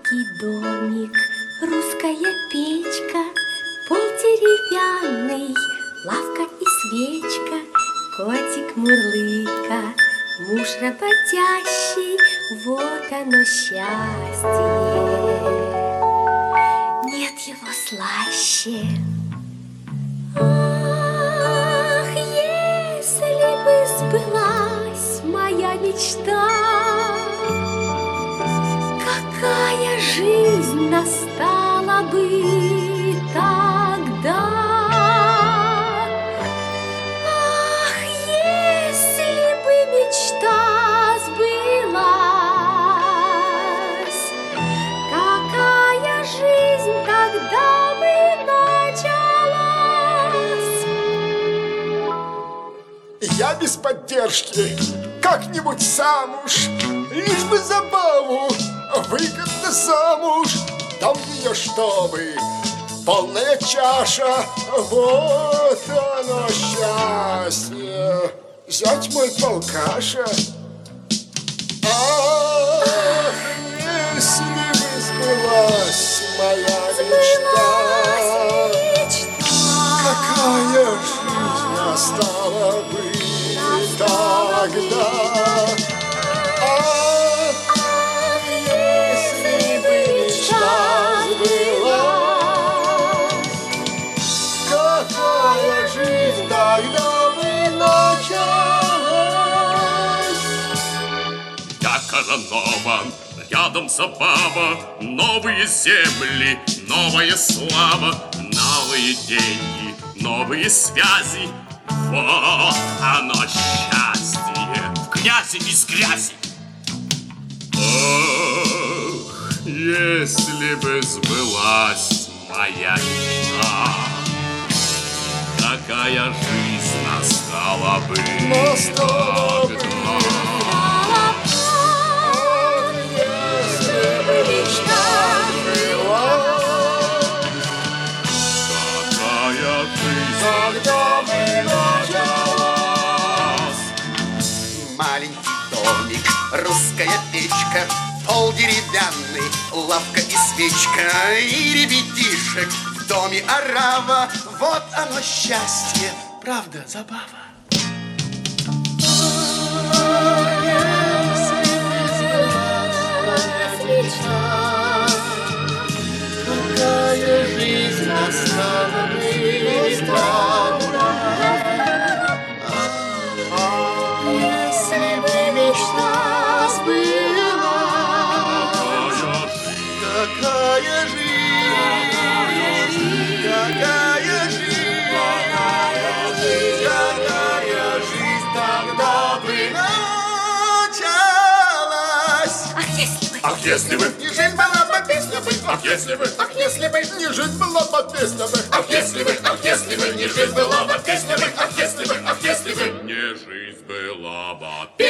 Маленький домик, русская печка, пол деревянный, лавка и свечка, котик мурлыка, муж работящий, вот оно счастье. Нет его слаще. Ах, если бы сбылась моя мечта, какая жизнь настала бы тогда! Ах, если бы мечта сбылась, какая жизнь тогда бы началась! Я без поддержки как-нибудь сам уж, лишь бы забаву, выгодно замуж. Там мне чтобы полная чаша, вот оно счастье. Зять мой полкаша. Ах, если бы сбылась моя мечта, какая жизнь настала бы тогда. Коронова, рядом забава, новые земли, новая слава, новые деньги, новые связи. Вот оно счастье, в князи из грязи. Ах, если бы сбылась моя мечта, какая жизнь настала бы тогда. Маленький домик, русская печка, пол деревянный, лавка и свечка, и ребятишек в доме орава. Вот оно счастье, правда, забава. Какая жизнь настала бы тогда. Если бы мечта сбылась, какая жизнь, какая жизнь, какая жизнь тогда бы началась. Ах, если бы не жизнь была бы песня бы, ах, если бы ах, если бы не жизнь была бы песня бы, ах, если бы не жизнь была бы песня бы, ах, если бы не жизнь была бы